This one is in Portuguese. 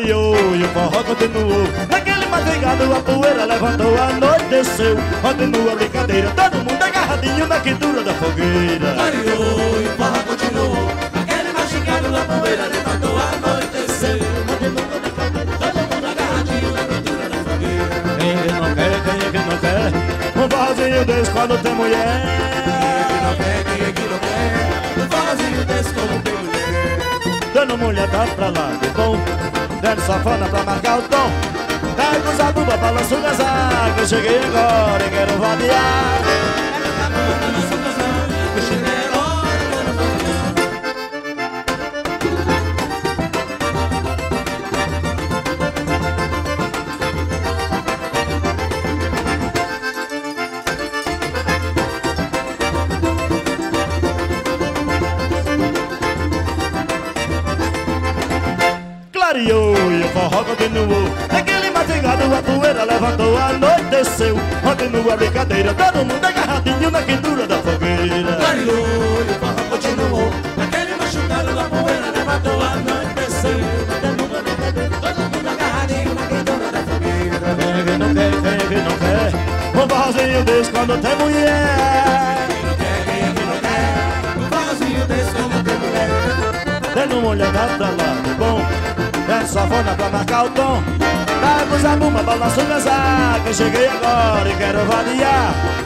clareou e o forró continuou. Naquele madrugado a poeira levantou, a noite desceu. Continua a brincadeira, todo mundo agarradinho na quentura da fogueira. Clareou e o forró continuou. Naquele madrugado a poeira levantou, a noite desceu. Continua a brincadeira, todo mundo agarradinho na quentura da fogueira. Quem é que não quer, quem é que não quer um forrozinho desse quando tem mulher? Quem é que não quer um forrozinho desse quando tem mulher? Dando mulher tá pra lá de bom, dando safana pra marcar o tom. Pega os abuba, balança o casaco. Eu cheguei agora e quero vadiar. Pega os abuba, balança o casaco. Eu cheguei agora e quero vadiar. Clareou e o forró continuou. Naquele madrugado a poeira levantou, a noite desceu. Continua a brincadeira, todo mundo agarradinho na quentura da fogueira. Clareou e o forró continuou. Naquele machucado da poeira levantou, a noite desceu. Todo mundo a brincadeira, todo mundo agarradinho na quentura da fogueira. Quem é que não quer, quem é que não quer um forrozinho desse quando tem mulher? Quem é que não quer um forrozinho desse quando tem mulher? Dando uma olhada pra lá de bom, dando safona pra marcar o tom. Pega os abumba, balança o casaco. Eu cheguei agora e quero vadiar.